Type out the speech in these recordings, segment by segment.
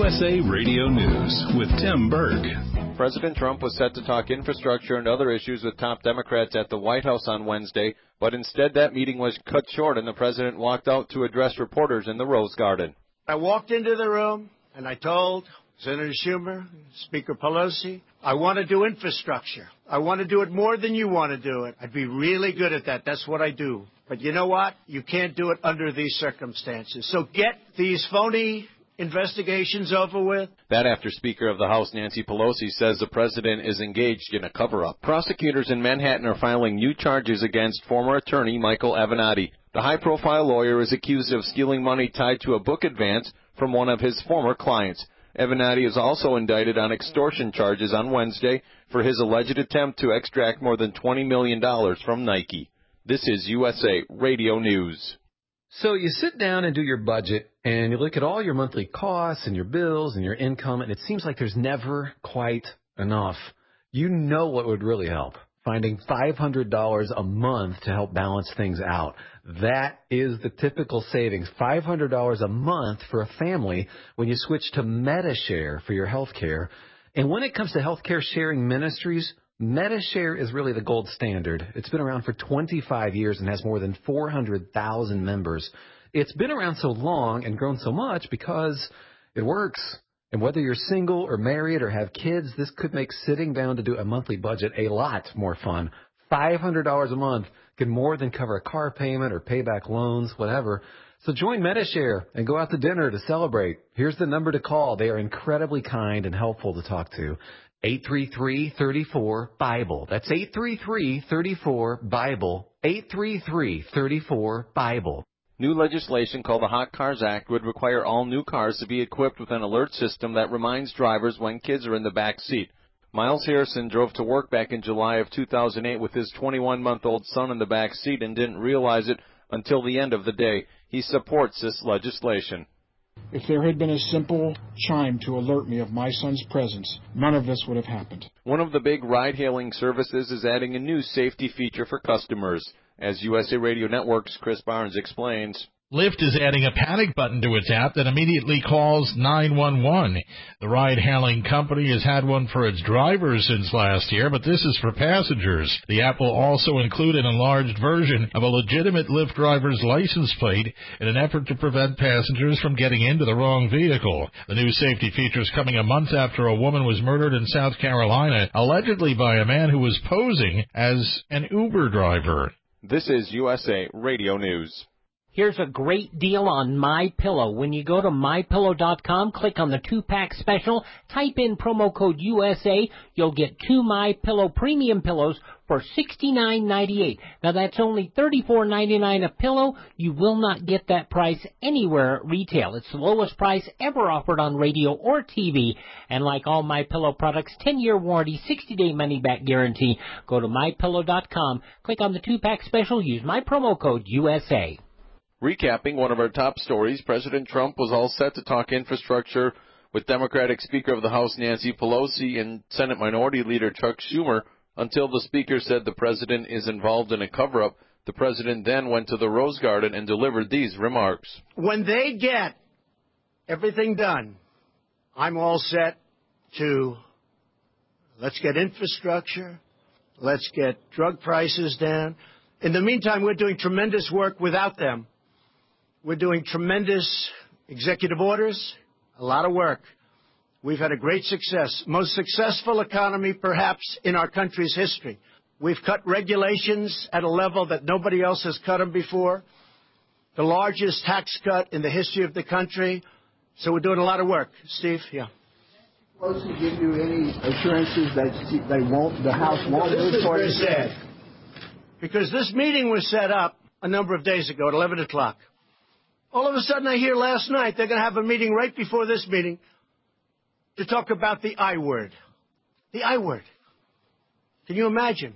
USA Radio News with Tim Berg. President Trump was set to talk infrastructure and other issues with top Democrats at the White House on Wednesday, but instead that meeting was cut short and the president walked out to address reporters in the Rose Garden. I walked into the room and I told Senator Schumer, Speaker Pelosi, I want to do infrastructure. I want to do it more than you want to do it. I'd be really good at that. That's what I do. But you know what? You can't do it under these circumstances. So get these phony investigations over with. That after Speaker of the House Nancy Pelosi says the president is engaged in a cover-up. Prosecutors in Manhattan are filing new charges against former attorney Michael Avenatti. The high-profile lawyer is accused of stealing money tied to a book advance from one of his former clients. Avenatti is also indicted on extortion charges on Wednesday for his alleged attempt to extract more than $20 million from Nike. This is USA Radio News. So you sit down and do your budget, and you look at all your monthly costs and your bills and your income, and it seems like there's never quite enough. You know what would really help? Finding $500 a month to help balance things out. That is the typical savings, $500 a month for a family when you switch to Medi-Share for your health care. And when it comes to healthcare sharing ministries, Medi-Share is really the gold standard. It's been around for 25 years and has more than 400,000 members. It's been around so long and grown so much because it works. And whether you're single or married or have kids, this could make sitting down to do a monthly budget a lot more fun. $500 a month can more than cover a car payment or pay back loans, whatever. So join Medi-Share and go out to dinner to celebrate. Here's the number to call. They are incredibly kind and helpful to talk to. 833-34-BIBLE. That's 833-34-BIBLE. 833-34-BIBLE. New legislation called the Hot Cars Act would require all new cars to be equipped with an alert system that reminds drivers when kids are in the back seat. Miles Harrison drove to work back in July of 2008 with his 21-month-old son in the back seat and didn't realize it until the end of the day. He supports this legislation. If there had been a simple chime to alert me of my son's presence, none of this would have happened. One of the big ride-hailing services is adding a new safety feature for customers. As USA Radio Network's Chris Barnes explains, Lyft is adding a panic button to its app that immediately calls 911. The ride-hailing company has had one for its drivers since last year, but this is for passengers. The app will also include an enlarged version of a legitimate Lyft driver's license plate in an effort to prevent passengers from getting into the wrong vehicle. The new safety feature is coming a month after a woman was murdered in South Carolina, allegedly by a man who was posing as an Uber driver. This is USA Radio News. Here's a great deal on MyPillow. When you go to MyPillow.com, click on the 2-pack special, type in promo code USA, you'll get 2 MyPillow premium pillows for $69.98. Now that's only $34.99 a pillow. You will not get that price anywhere at retail. It's the lowest price ever offered on radio or TV. And like all MyPillow products, 10-year warranty, 60-day money-back guarantee. Go to MyPillow.com, click on the 2-pack special, use my promo code USA. Recapping one of our top stories, President Trump was all set to talk infrastructure with Democratic Speaker of the House Nancy Pelosi and Senate Minority Leader Chuck Schumer until the Speaker said the president is involved in a cover-up. The president then went to the Rose Garden and delivered these remarks. When they get everything done, I'm all set to let's get infrastructure, let's get drug prices down. In the meantime, we're doing tremendous work without them. We're doing tremendous executive orders, a lot of work. We've had a great success, most successful economy perhaps in our country's history. We've cut regulations at a level that nobody else has cut them before, the largest tax cut in the history of the country. So we're doing a lot of work. Steve, yeah. Supposed to give you any assurances that the House won't move toward it? Because this meeting was set up a number of days ago at 11 o'clock. All of a sudden, I hear last night they're going to have a meeting right before this meeting to talk about the I word. The I word. Can you imagine?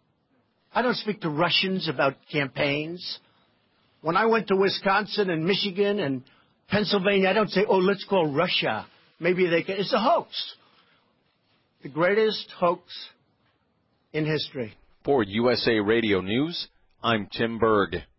I don't speak to Russians about campaigns. When I went to Wisconsin and Michigan and Pennsylvania, I don't say, oh, let's call Russia. Maybe they can. It's a hoax. The greatest hoax in history. For USA Radio News, I'm Tim Berg.